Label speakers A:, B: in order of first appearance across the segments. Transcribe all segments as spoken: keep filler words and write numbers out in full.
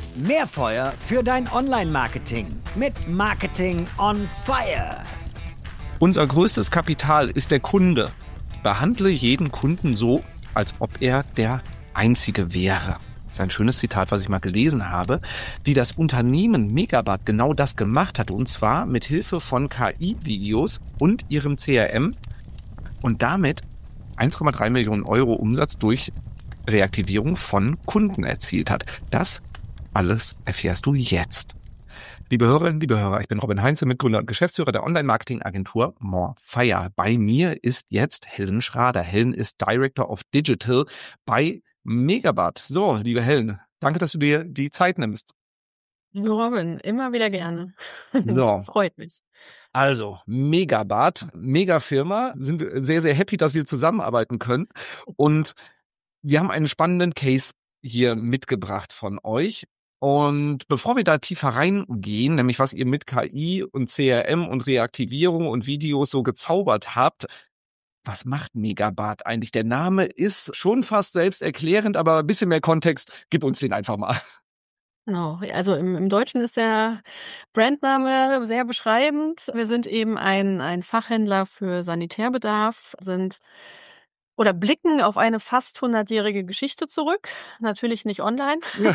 A: Mehr Feuer für dein Online-Marketing mit Marketing on Fire.
B: Unser größtes Kapital ist der Kunde. Behandle jeden Kunden so, als ob er der Einzige wäre. Das ist ein schönes Zitat, was ich mal gelesen habe, wie das Unternehmen Megabat genau das gemacht hat. Und zwar mit Hilfe von K I-Videos und ihrem C R M und damit eins Komma drei Millionen Euro Umsatz durch Reaktivierung von Kunden erzielt hat. Das alles erfährst du jetzt. Liebe Hörerinnen, liebe Hörer, ich bin Robin Heinze, Mitgründer und Geschäftsführer der Online-Marketing-Agentur More Fire. Bei mir ist jetzt Helen Schrader. Helen ist Director of Digital bei Megabat. So, liebe Helen, danke, dass du dir die Zeit nimmst.
C: Liebe Robin, immer wieder gerne.
B: So.
C: Freut mich.
B: Also, Megabat, Mega-Firma, sind wir sehr, sehr happy, dass wir zusammenarbeiten können. Und wir haben einen spannenden Case hier mitgebracht von euch. Und bevor wir da tiefer reingehen, nämlich was ihr mit K I und C R M und Reaktivierung und Videos so gezaubert habt, was macht Megabat eigentlich? Der Name ist schon fast selbsterklärend, aber ein bisschen mehr Kontext, gib uns den einfach mal.
C: Genau, also im, im Deutschen ist der Brandname sehr beschreibend. Wir sind eben ein, ein Fachhändler für Sanitärbedarf, sind oder blicken auf eine fast hundertjährige Geschichte zurück. Natürlich nicht online, ja.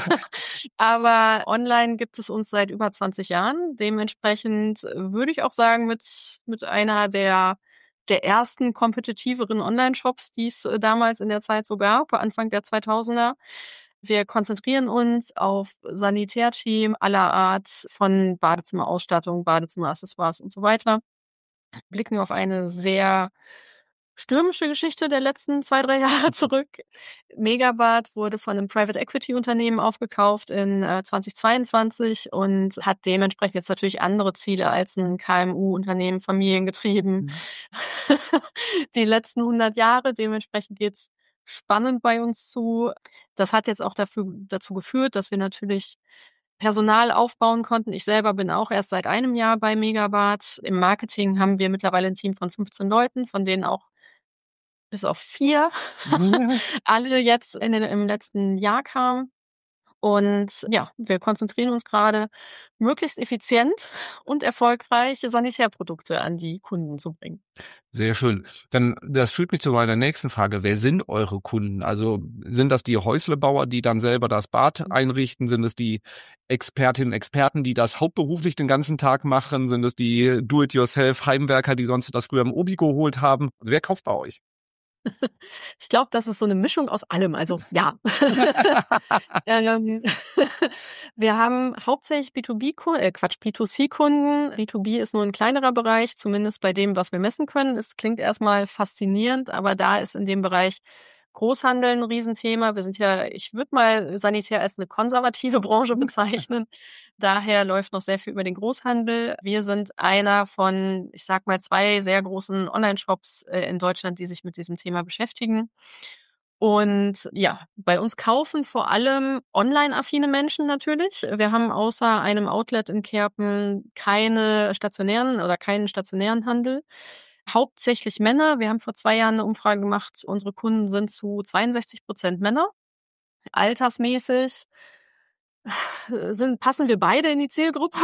C: Aber online gibt es uns seit über zwanzig Jahren. Dementsprechend würde ich auch sagen, mit, mit einer der, der ersten kompetitiveren Online-Shops, die es damals in der Zeit so gab, Anfang der zweitausender. Wir konzentrieren uns auf Sanitärthemen aller Art, von Badezimmerausstattung, Badezimmeraccessoires und so weiter. Blicken auf eine sehr stürmische Geschichte der letzten zwei, drei Jahre zurück. Megabat wurde von einem Private Equity Unternehmen aufgekauft in äh, zweitausendzweiundzwanzig und hat dementsprechend jetzt natürlich andere Ziele als ein K M U-Unternehmen, familiengetrieben. Mhm. Die letzten hundert Jahre, dementsprechend geht's spannend bei uns zu. Das hat jetzt auch dafür, dazu geführt, dass wir natürlich Personal aufbauen konnten. Ich selber bin auch erst seit einem Jahr bei Megabat. Im Marketing haben wir mittlerweile ein Team von fünfzehn Leuten, von denen auch bis auf vier alle jetzt in den, im letzten Jahr kamen. Und ja, wir konzentrieren uns gerade, möglichst effizient und erfolgreich Sanitärprodukte an die Kunden zu bringen.
B: Sehr schön. Dann, das führt mich zu meiner nächsten Frage. Wer sind eure Kunden? Also sind das die Häuslebauer, die dann selber das Bad einrichten? Sind es die Expertinnen und Experten, die das hauptberuflich den ganzen Tag machen? Sind es die Do-it-yourself-Heimwerker, die sonst das früher im Obi geholt haben? Wer kauft bei euch?
C: Ich glaube, das ist so eine Mischung aus allem. Also ja. ähm, wir haben hauptsächlich B zwei B-Kunden, äh Quatsch, B zwei C-Kunden. B zwei B ist nur ein kleinerer Bereich, zumindest bei dem, was wir messen können. Es klingt erstmal faszinierend, aber da ist in dem Bereich Großhandel ein Riesenthema. Wir sind ja, ich würde mal Sanitär als eine konservative Branche bezeichnen. Daher läuft noch sehr viel über den Großhandel. Wir sind einer von, ich sag mal, zwei sehr großen Online-Shops in Deutschland, die sich mit diesem Thema beschäftigen. Und ja, bei uns kaufen vor allem online-affine Menschen natürlich. Wir haben außer einem Outlet in Kerpen keine stationären oder keinen stationären Handel. Hauptsächlich Männer. Wir haben vor zwei Jahren eine Umfrage gemacht. Unsere Kunden sind zu zweiundsechzig Prozent Männer. Altersmäßig sind, passen wir beide in die Zielgruppe.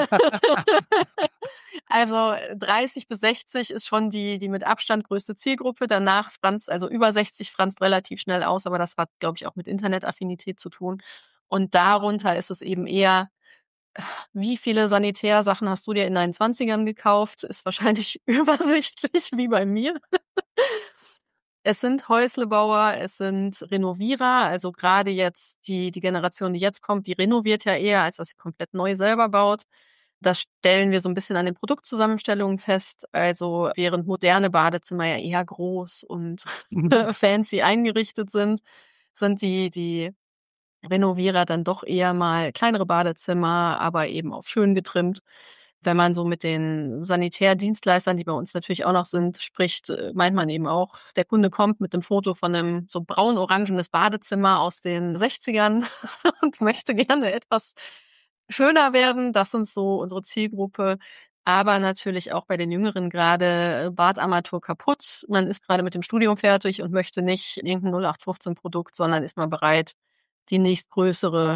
C: Also dreißig bis sechzig ist schon die, die mit Abstand größte Zielgruppe. Danach franzt, also über sechzig franzt relativ schnell aus, aber das hat, glaube ich, auch mit Internetaffinität zu tun. Und darunter ist es eben eher, wie viele Sanitärsachen hast du dir in deinen Zwanzigern gekauft? Ist wahrscheinlich übersichtlich, wie bei mir. Es sind Häuslebauer, es sind Renovierer, also gerade jetzt die, die Generation, die jetzt kommt, die renoviert ja eher, als dass sie komplett neu selber baut. Das stellen wir so ein bisschen an den Produktzusammenstellungen fest. Also während moderne Badezimmer ja eher groß und fancy eingerichtet sind, sind die, die Renovierer dann doch eher mal kleinere Badezimmer, aber eben auf schön getrimmt. Wenn man so mit den Sanitärdienstleistern, die bei uns natürlich auch noch sind, spricht, meint man eben auch, der Kunde kommt mit dem Foto von einem so braun-orangenes Badezimmer aus den sechzigern und möchte gerne etwas schöner werden. Das sind so unsere Zielgruppe. Aber natürlich auch bei den Jüngeren gerade Badamateur kaputt. Man ist gerade mit dem Studium fertig und möchte nicht irgendein null acht fünfzehn Produkt, sondern ist mal bereit, die nächstgrößere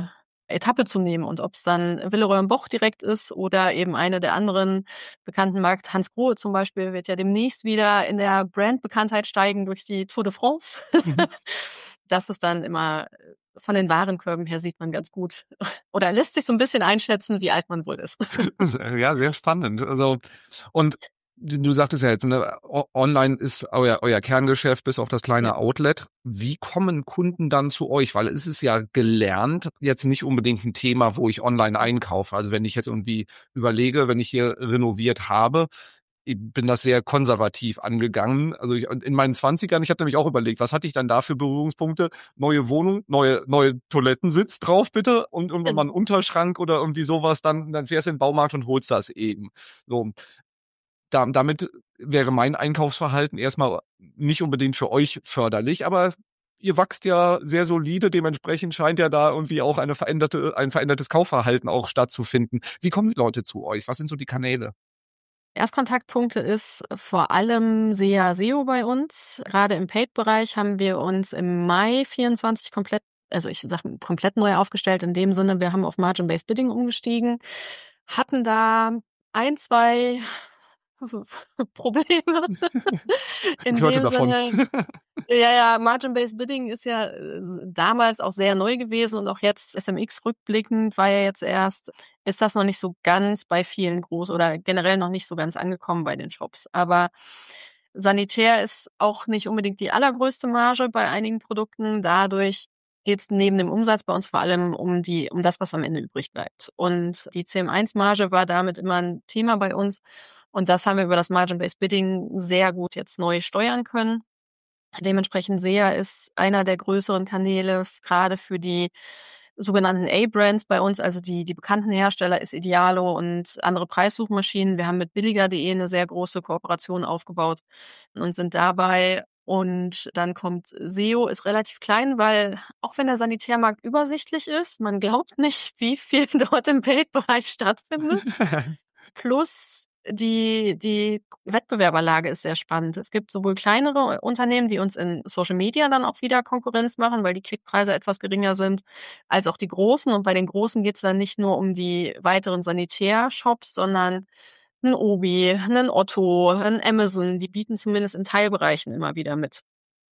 C: Etappe zu nehmen. Und ob es dann Villeroy-en-Boch direkt ist oder eben eine der anderen bekannten Marken, Hans Grohe zum Beispiel, wird ja demnächst wieder in der Brandbekanntheit steigen durch die Tour de France.
B: Mhm.
C: Das ist dann immer von den Warenkörben her sieht man ganz gut oder lässt sich so ein bisschen einschätzen, wie alt man wohl ist.
B: Ja, sehr spannend. Also, und du, du sagtest ja jetzt, ne, o- online ist euer, euer Kerngeschäft bis auf das kleine
C: Ja.
B: Outlet. Wie kommen Kunden dann zu euch? Weil es ist ja gelernt, jetzt nicht unbedingt ein Thema, wo ich online einkaufe. Also wenn ich jetzt irgendwie überlege, wenn ich hier renoviert habe, ich bin das sehr konservativ angegangen. Also ich, in meinen Zwanzigern, ich habe nämlich auch überlegt, was hatte ich dann da für Berührungspunkte? Neue Wohnung, neue neue Toilettensitz drauf bitte und irgendwann mal einen Unterschrank oder irgendwie sowas. Dann dann fährst du in den Baumarkt und holst das eben. So, da, damit wäre mein Einkaufsverhalten erstmal nicht unbedingt für euch förderlich, aber ihr wachst ja sehr solide, dementsprechend scheint ja da irgendwie auch eine veränderte, ein verändertes Kaufverhalten auch stattzufinden. Wie kommen die Leute zu euch? Was sind so die Kanäle?
C: Erstkontaktpunkte ist vor allem S E A, S E O bei uns. Gerade im Paid-Bereich haben wir uns im Mai vierundzwanzig komplett, also ich sage komplett neu aufgestellt in dem Sinne, wir haben auf Margin-Based Bidding umgestiegen, hatten da ein, zwei Probleme. In
B: Ich hörte
C: dem
B: davon.
C: Sinne, ja, ja, Margin-Based Bidding ist ja äh, damals auch sehr neu gewesen und auch jetzt S M X rückblickend war ja jetzt erst, ist das noch nicht so ganz bei vielen groß oder generell noch nicht so ganz angekommen bei den Shops. Aber Sanitär ist auch nicht unbedingt die allergrößte Marge bei einigen Produkten. Dadurch geht es neben dem Umsatz bei uns vor allem um die, um das, was am Ende übrig bleibt. Und die C M eins Marge war damit immer ein Thema bei uns. Und das haben wir über das Margin-Based Bidding sehr gut jetzt neu steuern können. Dementsprechend S E A ist einer der größeren Kanäle, gerade für die sogenannten A-Brands bei uns, also die, die bekannten Hersteller ist Idealo und andere Preissuchmaschinen. Wir haben mit billiger punkt de eine sehr große Kooperation aufgebaut und sind dabei. Und dann kommt S E O, ist relativ klein, weil auch wenn der Sanitärmarkt übersichtlich ist, man glaubt nicht, wie viel dort im Paid-Bereich stattfindet. Plus die, die Wettbewerberlage ist sehr spannend. Es gibt sowohl kleinere Unternehmen, die uns in Social Media dann auch wieder Konkurrenz machen, weil die Klickpreise etwas geringer sind, als auch die großen. Und bei den großen geht es dann nicht nur um die weiteren Sanitärshops, sondern ein Obi, ein Otto, ein Amazon, die bieten zumindest in Teilbereichen immer wieder mit.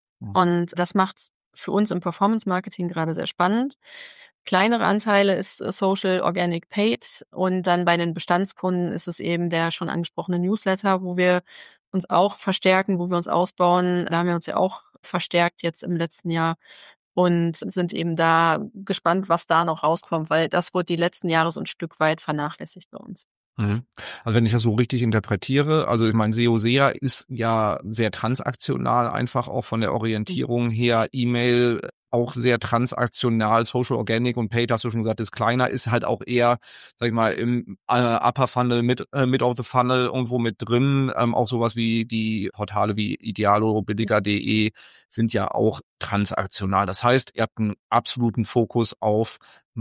C: Und das macht's für uns im Performance-Marketing gerade sehr spannend. Kleinere Anteile ist Social, Organic, Paid und dann bei den Bestandskunden ist es eben der schon angesprochene Newsletter, wo wir uns auch verstärken, wo wir uns ausbauen. Da haben wir uns ja auch verstärkt jetzt im letzten Jahr und sind eben da gespannt, was da noch rauskommt, weil das wurde die letzten Jahre so ein Stück weit vernachlässigt bei uns.
B: Mhm. Also wenn ich das so richtig interpretiere, also ich meine, S E O, S E A ist ja sehr transaktional, einfach auch von der Orientierung her, E-Mail auch sehr transaktional, Social Organic und Paid, hast du schon gesagt, ist kleiner, ist halt auch eher, sag ich mal, im äh, Upper Funnel, mid, äh, mid of the Funnel irgendwo mit drin. Ähm, auch sowas wie die Portale wie Idealo, billiger punkt de sind ja auch transaktional. Das heißt, ihr habt einen absoluten Fokus auf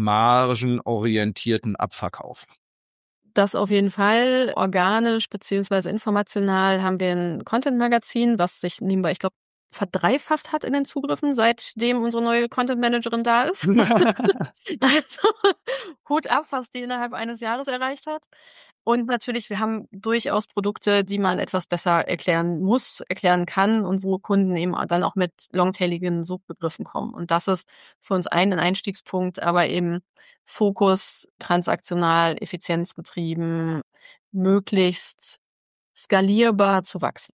B: margenorientierten Abverkauf.
C: Das auf jeden Fall. Organisch beziehungsweise informational haben wir ein Content-Magazin, was sich nebenbei, ich glaube, verdreifacht hat in den Zugriffen, seitdem unsere neue Content-Managerin da ist. Also Hut ab, was die innerhalb eines Jahres erreicht hat. Und natürlich, wir haben durchaus Produkte, die man etwas besser erklären muss, erklären kann und wo Kunden eben dann auch mit longtailigen Suchbegriffen kommen. Und das ist für uns ein Einstiegspunkt, aber eben Fokus transaktional, effizienzgetrieben, möglichst skalierbar zu wachsen.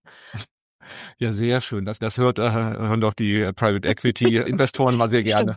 B: Ja, sehr schön. Das, das hört, äh, hören doch die äh, Private Equity Investoren mal sehr gerne.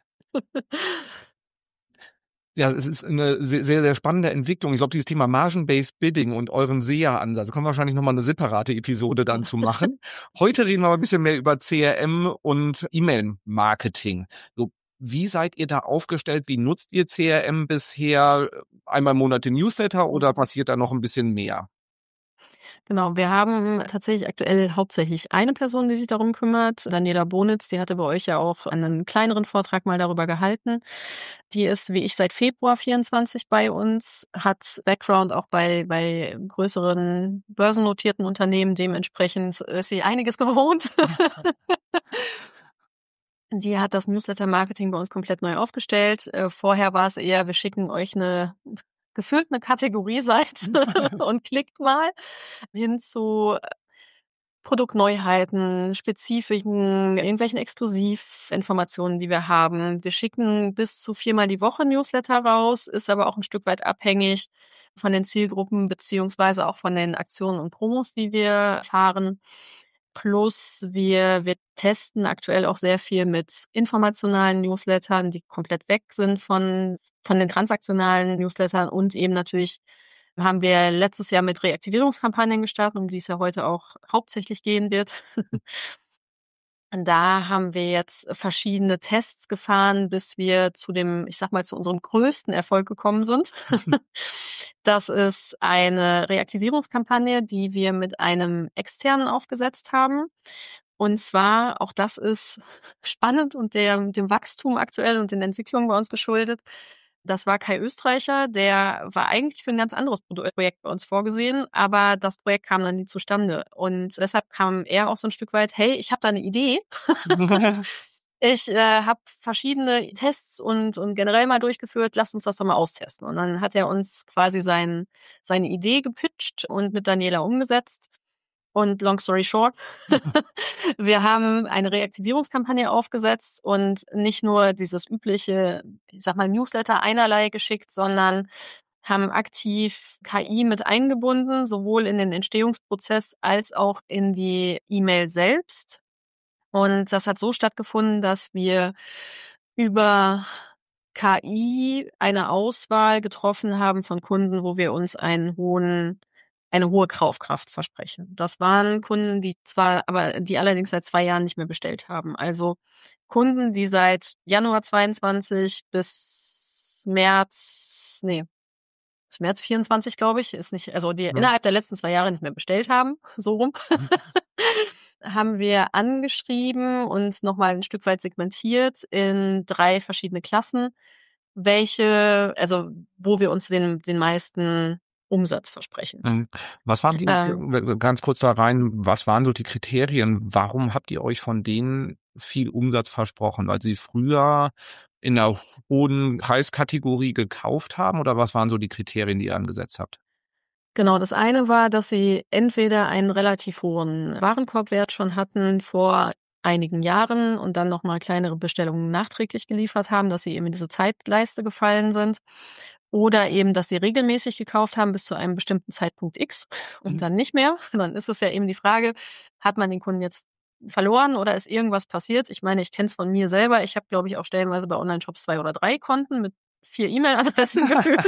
B: Ja, es ist eine sehr, sehr, sehr spannende Entwicklung. Ich glaube, dieses Thema Margin-Based Bidding und euren S E A-Ansatz, kommen wir wahrscheinlich nochmal eine separate Episode dann zu machen. Heute reden wir mal ein bisschen mehr über C R M und E-Mail-Marketing. So, wie seid ihr da aufgestellt? Wie nutzt ihr C R M bisher? Einmal im Monat den Newsletter oder passiert da noch ein bisschen mehr?
C: Genau, wir haben tatsächlich aktuell hauptsächlich eine Person, die sich darum kümmert, Daniela Bonitz, die hatte bei euch ja auch einen kleineren Vortrag mal darüber gehalten. Die ist, wie ich, seit Februar vierundzwanzig bei uns, hat Background auch bei, bei größeren börsennotierten Unternehmen, dementsprechend ist sie einiges gewohnt. Die hat das Newsletter-Marketing bei uns komplett neu aufgestellt. Äh, vorher war es eher, wir schicken euch eine gefühlt eine Kategorieseite und klickt mal, hin zu Produktneuheiten, Spezifiken, irgendwelchen Exklusivinformationen, die wir haben. Wir schicken bis zu viermal die Woche Newsletter raus, ist aber auch ein Stück weit abhängig von den Zielgruppen beziehungsweise auch von den Aktionen und Promos, die wir fahren. Plus wir, wir testen aktuell auch sehr viel mit informationalen Newslettern, die komplett weg sind von, von den transaktionalen Newslettern, und eben natürlich haben wir letztes Jahr mit Reaktivierungskampagnen gestartet, um die es ja heute auch hauptsächlich gehen wird. Und da haben wir jetzt verschiedene Tests gefahren, bis wir zu dem, ich sag mal, zu unserem größten Erfolg gekommen sind. Das ist eine Reaktivierungskampagne, die wir mit einem Externen aufgesetzt haben. Und zwar, auch das ist spannend und der, dem Wachstum aktuell und den Entwicklungen bei uns geschuldet. Das war Kai Österreicher, der war eigentlich für ein ganz anderes Projekt bei uns vorgesehen, aber das Projekt kam dann nie zustande. Und deshalb kam er auch so ein Stück weit, hey, ich habe da eine Idee. Ich äh, habe verschiedene Tests und, und generell mal durchgeführt, lasst uns das doch mal austesten. Und dann hat er uns quasi sein, seine Idee gepitcht und mit Daniela umgesetzt. Und long story short, wir haben eine Reaktivierungskampagne aufgesetzt und nicht nur dieses übliche, ich sag mal, Newsletter einerlei geschickt, sondern haben aktiv K I mit eingebunden, sowohl in den Entstehungsprozess als auch in die E-Mail selbst. Und das hat so stattgefunden, dass wir über K I eine Auswahl getroffen haben von Kunden, wo wir uns einen hohen eine hohe Kaufkraft versprechen. Das waren Kunden, die zwar, aber die allerdings seit zwei Jahren nicht mehr bestellt haben. Also Kunden, die seit Januar zweiundzwanzig bis März, nee, bis März vierundzwanzig, glaube ich, ist nicht, also die ja. innerhalb der letzten zwei Jahre nicht mehr bestellt haben, so rum, haben wir angeschrieben und nochmal ein Stück weit segmentiert in drei verschiedene Klassen, welche, also wo wir uns den, den meisten Umsatz versprechen.
B: Was waren die,
C: Ähm,
B: ganz kurz da rein, was waren so die Kriterien? Warum habt ihr euch von denen viel Umsatz versprochen? Weil sie früher in einer hohen Preiskategorie gekauft haben, oder was waren so die Kriterien, die ihr angesetzt habt?
C: Genau, das eine war, dass sie entweder einen relativ hohen Warenkorbwert schon hatten vor einigen Jahren und dann nochmal kleinere Bestellungen nachträglich geliefert haben, dass sie eben in diese Zeitleiste gefallen sind. Oder eben, dass sie regelmäßig gekauft haben bis zu einem bestimmten Zeitpunkt X und mhm. dann nicht mehr. Dann ist es ja eben die Frage, hat man den Kunden jetzt verloren oder ist irgendwas passiert? Ich meine, ich kenne es von mir selber. Ich habe, glaube ich, auch stellenweise bei Online-Shops zwei oder drei Konten mit vier E-Mail-Adressen geführt.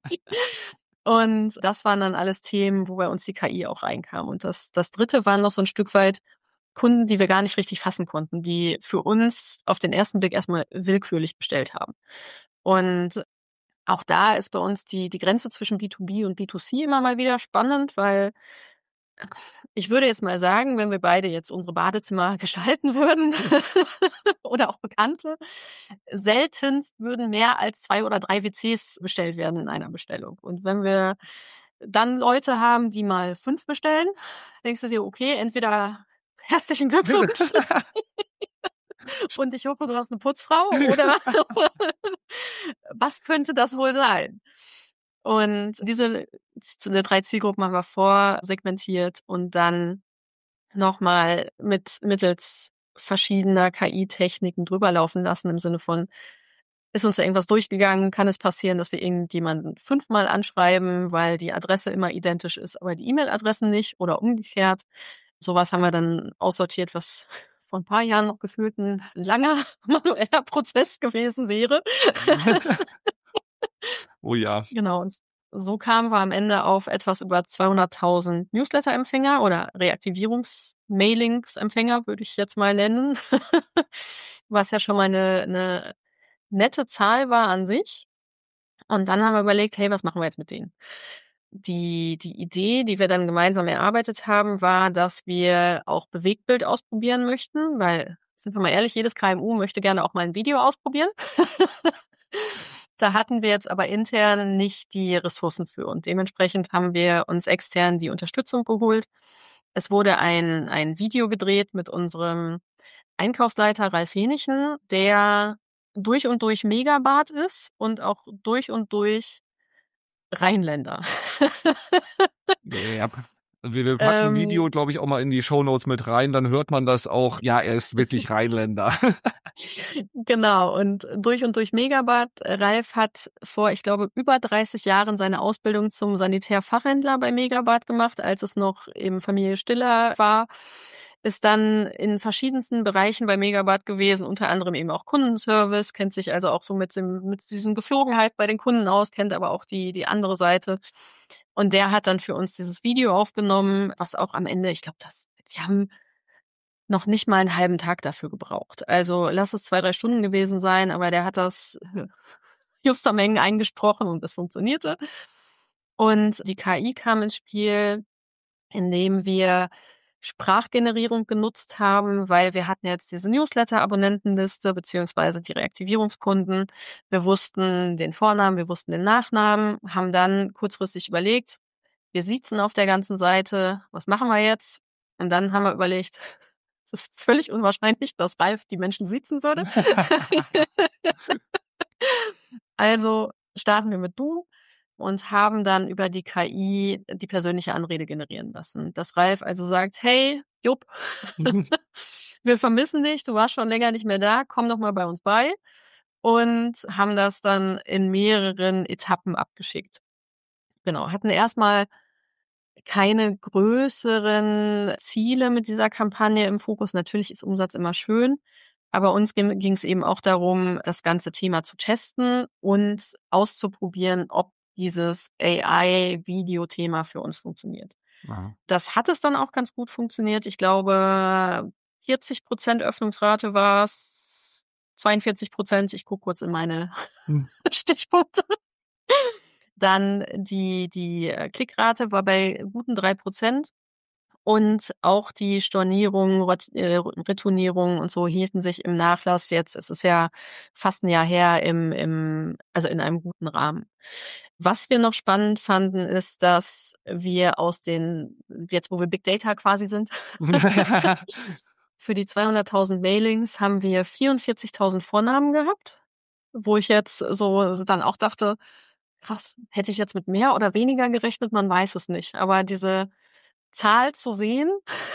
C: Und das waren dann alles Themen, wo bei uns die K I auch reinkam. Und das, das dritte waren noch so ein Stück weit Kunden, die wir gar nicht richtig fassen konnten, die für uns auf den ersten Blick erstmal willkürlich bestellt haben. Und auch da ist bei uns die, die Grenze zwischen B zwei B und B zwei C immer mal wieder spannend, weil ich würde jetzt mal sagen, wenn wir beide jetzt unsere Badezimmer gestalten würden oder auch Bekannte, seltenst würden mehr als zwei oder drei W Cs bestellt werden in einer Bestellung. Und wenn wir dann Leute haben, die mal fünf bestellen, denkst du dir, okay, entweder herzlichen Glückwunsch und ich hoffe, du hast eine Putzfrau, oder was könnte das wohl sein? Und diese, diese drei Zielgruppen haben wir vorsegmentiert und dann nochmal mit mittels verschiedener K I-Techniken drüber laufen lassen, im Sinne von, ist uns da irgendwas durchgegangen? Kann es passieren, dass wir irgendjemanden fünfmal anschreiben, weil die Adresse immer identisch ist, aber die E-Mail-Adressen nicht, oder umgekehrt? Sowas haben wir dann aussortiert, was vor ein paar Jahren noch gefühlt ein langer manueller Prozess gewesen wäre.
B: Oh ja.
C: Genau, und so kamen wir am Ende auf etwas über zweihunderttausend Newsletter-Empfänger oder Reaktivierungs-Mailings-Empfänger, würde ich jetzt mal nennen. Was ja schon mal eine, eine nette Zahl war an sich. Und dann haben wir überlegt, hey, was machen wir jetzt mit denen? Die, die Idee, die wir dann gemeinsam erarbeitet haben, war, dass wir auch Bewegtbild ausprobieren möchten, weil, sind wir mal ehrlich, jedes K M U möchte gerne auch mal ein Video ausprobieren. Da hatten wir jetzt aber intern nicht die Ressourcen für und dementsprechend haben wir uns extern die Unterstützung geholt. Es wurde ein, ein Video gedreht mit unserem Einkaufsleiter Ralf Henichen, der durch und durch Megabart ist und auch durch und durch Rheinländer.
B: Ja. Wir, wir packen ein
C: Ähm,
B: Video, glaube ich, auch mal in die Shownotes mit rein, dann hört man das auch. Ja, er ist wirklich Rheinländer.
C: Genau, und durch und durch Megabart. Ralf hat vor, ich glaube, über dreißig Jahren seine Ausbildung zum Sanitärfachhändler bei Megabart gemacht, als es noch eben Familie Stiller war. Ist dann in verschiedensten Bereichen bei Megabart gewesen, unter anderem eben auch Kundenservice, kennt sich also auch so mit dem, mit diesen Geflogenheit bei den Kunden aus, kennt aber auch die, die andere Seite. Und der hat dann für uns dieses Video aufgenommen, was auch am Ende, ich glaube, das, sie haben noch nicht mal einen halben Tag dafür gebraucht. Also lass es zwei, drei Stunden gewesen sein, aber der hat das juster Mengen eingesprochen und es funktionierte. Und die K I kam ins Spiel, indem wir Sprachgenerierung genutzt haben, weil wir hatten jetzt diese Newsletter-Abonnentenliste beziehungsweise die Reaktivierungskunden. Wir wussten den Vornamen, wir wussten den Nachnamen, haben dann kurzfristig überlegt, wir siezen auf der ganzen Seite, was machen wir jetzt? Und dann haben wir überlegt, es ist völlig unwahrscheinlich, dass Ralf die Menschen siezen würde. Also starten wir mit Du und haben dann über die K I die persönliche Anrede generieren lassen. Dass Ralf also sagt, hey, Jupp, wir vermissen dich, du warst schon länger nicht mehr da, komm doch mal bei uns bei. Und haben das dann in mehreren Etappen abgeschickt. Genau, hatten erstmal keine größeren Ziele mit dieser Kampagne im Fokus. Natürlich ist Umsatz immer schön, aber uns ging es eben auch darum, das ganze Thema zu testen und auszuprobieren, ob dieses A I-Video-Thema für uns funktioniert.
B: Ja.
C: Das hat es dann auch ganz gut funktioniert. Ich glaube, vierzig Prozent Öffnungsrate war es, zweiundvierzig Prozent. Ich gucke kurz in meine hm. Stichpunkte. Dann die, die Klickrate war bei guten drei Prozent und auch die Stornierung, Retournierung und so hielten sich im Nachlass jetzt, es ist ja fast ein Jahr her, im, im, also in einem guten Rahmen. Was wir noch spannend fanden, ist, dass wir aus den, jetzt wo wir Big Data quasi sind, für die zweihunderttausend Mailings haben wir vierundvierzigtausend Vornamen gehabt, wo ich jetzt so dann auch dachte, krass, hätte ich jetzt mit mehr oder weniger gerechnet, man weiß es nicht. Aber diese Zahl zu sehen,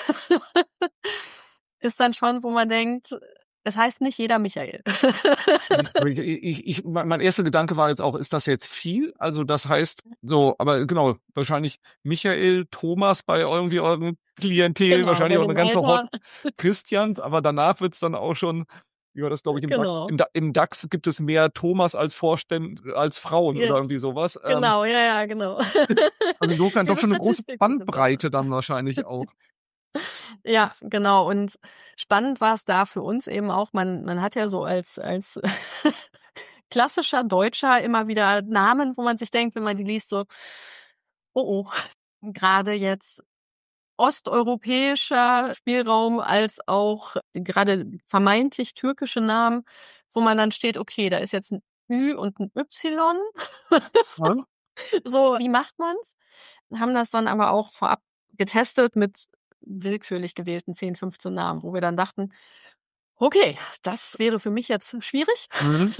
C: ist dann schon, wo man denkt, es heißt nicht jeder Michael.
B: ich, ich, ich, mein erster Gedanke war jetzt auch, ist das jetzt viel? Also das heißt so, aber genau, wahrscheinlich Michael, Thomas bei irgendwie eurem Klientel, genau, wahrscheinlich auch eine ganze Horde Christians, aber danach wird's dann auch schon, ja, das glaube ich, im, genau. DAX, im, im DAX gibt es mehr Thomas als Vorstände, als Frauen ja. oder irgendwie sowas.
C: Genau, ähm, ja, ja, genau.
B: Also insofern doch schon eine große Bandbreite dann wahrscheinlich auch.
C: Ja, genau. Und spannend war es da für uns eben auch, man, man hat ja so als, als klassischer Deutscher immer wieder Namen, wo man sich denkt, wenn man die liest, so, oh, oh, gerade jetzt osteuropäischer Spielraum als auch gerade vermeintlich türkische Namen, wo man dann steht, okay, da ist jetzt ein Ü und ein Y. Ja. So, wie macht man's? Haben das dann aber auch vorab getestet mit willkürlich gewählten zehn, fünfzehn Namen, wo wir dann dachten, okay, das wäre für mich jetzt schwierig. Mhm.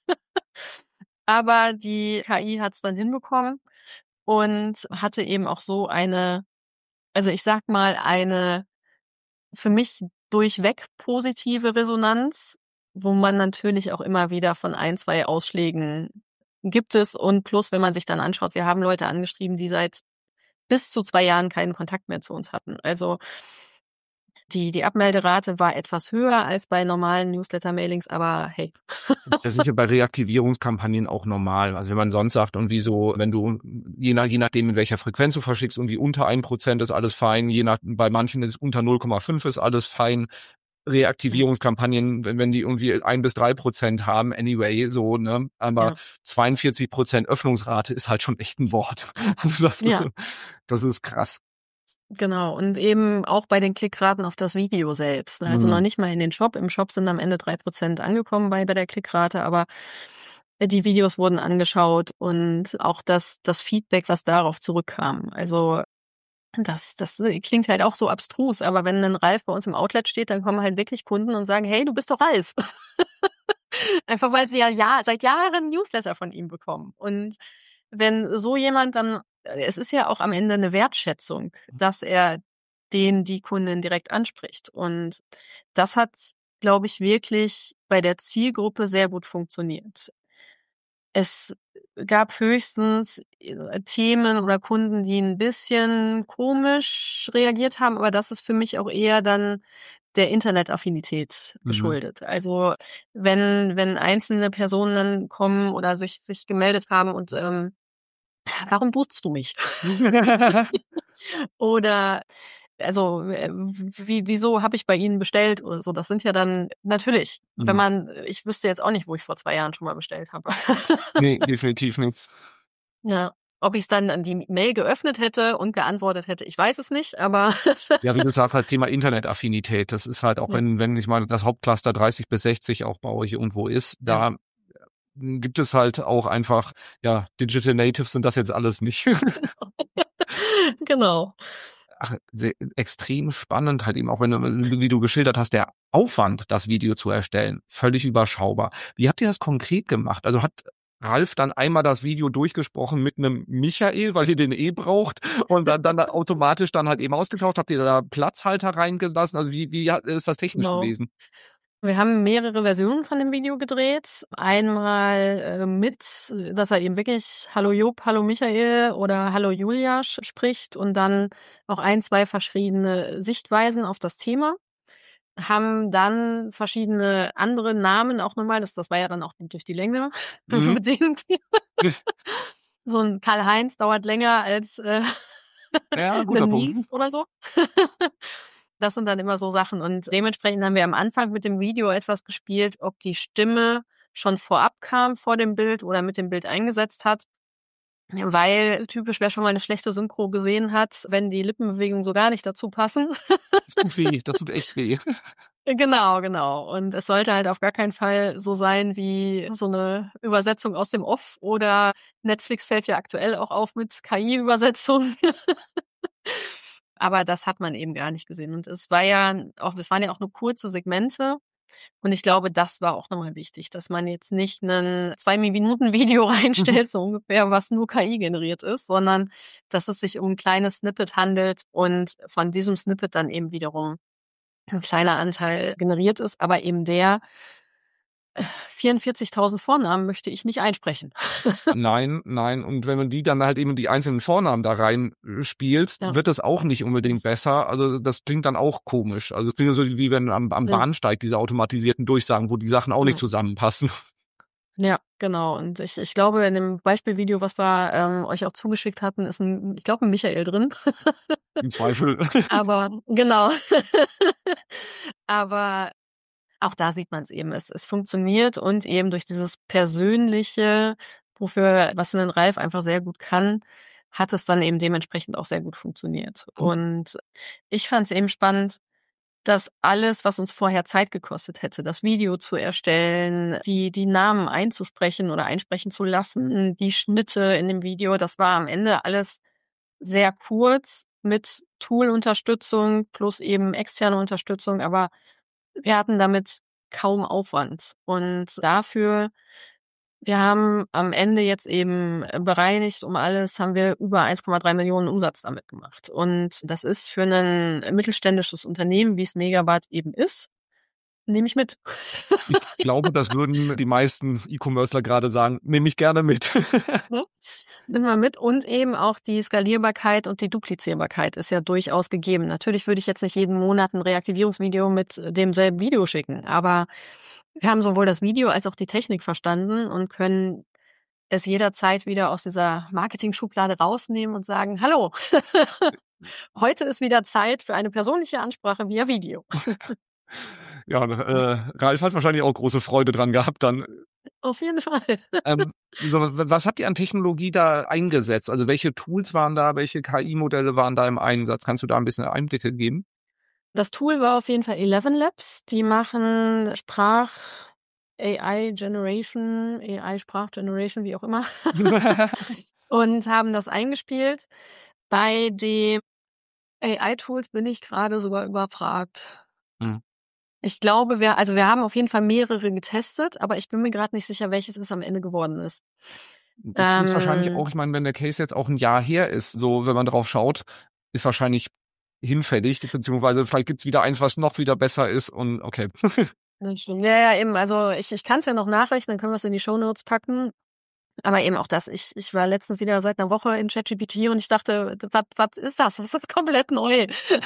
C: Aber die K I hat's dann hinbekommen und hatte eben auch so eine, also ich sag mal, eine für mich durchweg positive Resonanz, wo man natürlich auch immer wieder von ein, zwei Ausschlägen gibt es. Und plus, wenn man sich dann anschaut, wir haben Leute angeschrieben, die seit bis zu zwei Jahren keinen Kontakt mehr zu uns hatten. Also die, die Abmelderate war etwas höher als bei normalen Newsletter-Mailings, aber hey.
B: Das ist ja bei Reaktivierungskampagnen auch normal. Also wenn man sonst sagt, irgendwie so, wenn du, je, nach, je nachdem, in welcher Frequenz du verschickst, irgendwie unter ein Prozent ist alles fein, je nach, bei manchen ist unter null Komma fünf ist alles fein. Reaktivierungskampagnen, wenn, wenn die irgendwie ein bis drei Prozent haben, anyway, so, ne, aber ja. zweiundvierzig Prozent Öffnungsrate ist halt schon echt ein Wort. Also das, ja. ist, das ist krass.
C: Genau, und eben auch bei den Klickraten auf das Video selbst. Also mhm. noch nicht mal in den Shop. Im Shop sind am Ende drei Prozent angekommen bei, bei der Klickrate, aber die Videos wurden angeschaut und auch das, das Feedback, was darauf zurückkam. Also Das das klingt halt auch so abstrus, aber wenn ein Ralf bei uns im Outlet steht, dann kommen halt wirklich Kunden und sagen: „Hey, du bist doch Ralf." Einfach weil sie ja ja seit Jahren Newsletter von ihm bekommen. Und wenn so jemand dann es ist ja auch am Ende eine Wertschätzung, dass er den die Kundin direkt anspricht. Und das hat, glaube ich, wirklich bei der Zielgruppe sehr gut funktioniert. Es gab höchstens äh, Themen oder Kunden, die ein bisschen komisch reagiert haben, aber das ist für mich auch eher dann der Internetaffinität
B: Mhm.
C: geschuldet. Also, wenn wenn einzelne Personen dann kommen oder sich sich gemeldet haben und, ähm: „Warum duzt du mich?" Oder also, äh, wie wieso habe ich bei Ihnen bestellt oder so? Das sind ja dann natürlich, wenn
B: Mhm.
C: man ich wüsste jetzt auch nicht, wo ich vor zwei Jahren schon mal bestellt habe.
B: Ne, definitiv nicht.
C: Ja. Ob ich's dann an die Mail geöffnet hätte und geantwortet hätte, ich weiß es nicht, aber
B: Ja, wie gesagt, halt Thema Internetaffinität. Das ist halt auch,
C: ja,
B: wenn wenn ich meine, das Hauptcluster dreißig bis sechzig auch bei euch irgendwo ist,
C: ja.
B: da hm, gibt es halt auch einfach, ja, Digital Natives sind das jetzt alles nicht.
C: Genau.
B: Ach, se extrem spannend halt eben auch, wenn du wie du geschildert hast, der Aufwand, das Video zu erstellen, völlig überschaubar. Wie habt ihr das konkret gemacht? Also, hat Ralf dann einmal das Video durchgesprochen mit 'nem Michael, weil ihr den eh braucht und dann dann automatisch dann halt eben ausgetauscht? Habt ihr da Platzhalter reingelassen? Also, wie wie hat ist das technisch
C: Genau.
B: gewesen?
C: Wir haben mehrere Versionen von dem Video gedreht. Einmal, äh, mit, dass er eben wirklich „Hallo Job, hallo Michael" oder „Hallo Julia" sch spricht und dann auch ein, zwei verschiedene Sichtweisen auf das Thema. Haben dann verschiedene andere Namen auch noch mal, das das war ja dann auch durch die Länge
B: Mhm.
C: bedingt. So 'n Karl-Heinz dauert länger als, äh,
B: Ja,
C: 'nen
B: guter Punkt.
C: Nils oder so. Das sind dann immer so Sachen und dementsprechend haben wir am Anfang mit dem Video etwas gespielt, ob die Stimme schon vorab kam vor dem Bild oder mit dem Bild eingesetzt hat, weil typisch, wer schon mal 'ne schlechte Synchro gesehen hat, wenn die Lippenbewegungen so gar nicht dazu passen.
B: Das tut weh, das tut echt weh.
C: Genau, genau. Und es sollte halt auf gar keinen Fall so sein wie so 'ne Übersetzung aus dem Off oder Netflix fällt ja aktuell auch auf mit K I-Übersetzung. Aber das hat man eben gar nicht gesehen. Und es war ja auch es waren ja auch nur kurze Segmente. Und ich glaube, das war auch noch mal wichtig, dass man jetzt nicht 'nen zwei Minuten Video reinstellt, so ungefähr, was nur K I generiert ist, sondern dass es sich um 'n kleines Snippet handelt und von diesem Snippet dann eben wiederum 'n kleiner Anteil generiert ist, aber eben der vierundvierzigtausend Vornamen möchte ich nicht einsprechen.
B: Nein, nein. Und wenn man die dann halt eben die einzelnen Vornamen da rein äh, spielst,
C: Ja,
B: wird das auch nicht unbedingt besser. Also, das klingt dann auch komisch. Also, es klingt so, wie wenn am am
C: ja,
B: Bahnsteig diese automatisierten Durchsagen, wo die Sachen auch nicht
C: genau.
B: zusammenpassen.
C: Ja, genau. Und ich ich glaube, in dem Beispielvideo, was wir, ähm, euch auch zugeschickt hatten, ist 'n ich glaube, 'n Michael drin.
B: Im Zweifel.
C: Aber genau. Aber auch da sieht man's eben. Es es funktioniert und eben durch dieses Persönliche, wofür was 'nen Ralf einfach sehr gut kann, hat es dann eben dementsprechend auch sehr gut funktioniert. Und ich fand's eben spannend, dass alles, was uns vorher Zeit gekostet hätte, das Video zu erstellen, die die Namen einzusprechen oder einsprechen zu lassen, die Schnitte in dem Video, das war am Ende alles sehr kurz mit Tool-Unterstützung plus eben externe Unterstützung, aber wir hatten damit kaum Aufwand. Und dafür wir haben am Ende jetzt eben äh, bereinigt um alles, haben wir über eins Komma drei Millionen Umsatz damit gemacht. Und das ist für 'nen mittelständisches Unternehmen, wie's Megawatt eben ist, nehme ich mit.
B: Ich glaube, das würden die meisten E-Commercer gerade sagen: „Nehme ich gerne mit."
C: Ne? Nimm mal mit und eben auch die Skalierbarkeit und die Duplizierbarkeit ist ja durchaus gegeben. Natürlich würde ich jetzt nicht jeden Monat 'n Reaktivierungsvideo mit demselben Video schicken, aber wir haben sowohl das Video als auch die Technik verstanden und können es jederzeit wieder aus dieser Marketing-Schublade rausnehmen und sagen: „Hallo, heute ist wieder Zeit für eine persönliche Ansprache via Video."
B: Ja, äh, Ralf hat wahrscheinlich auch große Freude dran gehabt dann.
C: Auf jeden Fall.
B: Ähm, so, w was habt ihr an Technologie da eingesetzt? Also, welche Tools waren da? Welche K I-Modelle waren da im Einsatz? Kannst du da ein bisschen Einblicke geben?
C: Das Tool war auf jeden Fall Eleven Labs. Die machen Sprach A I Generation, A I Sprachgeneration, wie auch immer. Und haben das eingespielt. Bei dem A I-Tools bin ich gerade sogar überfragt.
B: Mhm.
C: Ich glaube, wir also wir haben auf jeden Fall mehrere getestet, aber ich bin mir gerade nicht sicher, welches es am Ende geworden ist.
B: Ist wahrscheinlich auch,
C: Ähm,
B: ich meine, wenn der Case jetzt auch ein Jahr her ist, so wenn man drauf schaut, ist wahrscheinlich hinfällig, beziehungsweise vielleicht gibt's wieder eins, was noch wieder besser ist und okay.
C: das stimmt. Ja, ja, eben. Also ich, ich kann es ja noch nachrechnen, dann können wir es in die Shownotes packen. Aber eben auch das. Ich, ich war letztens wieder seit einer Woche in ChatGPT und ich dachte, was, was ist das? Das ist komplett neu.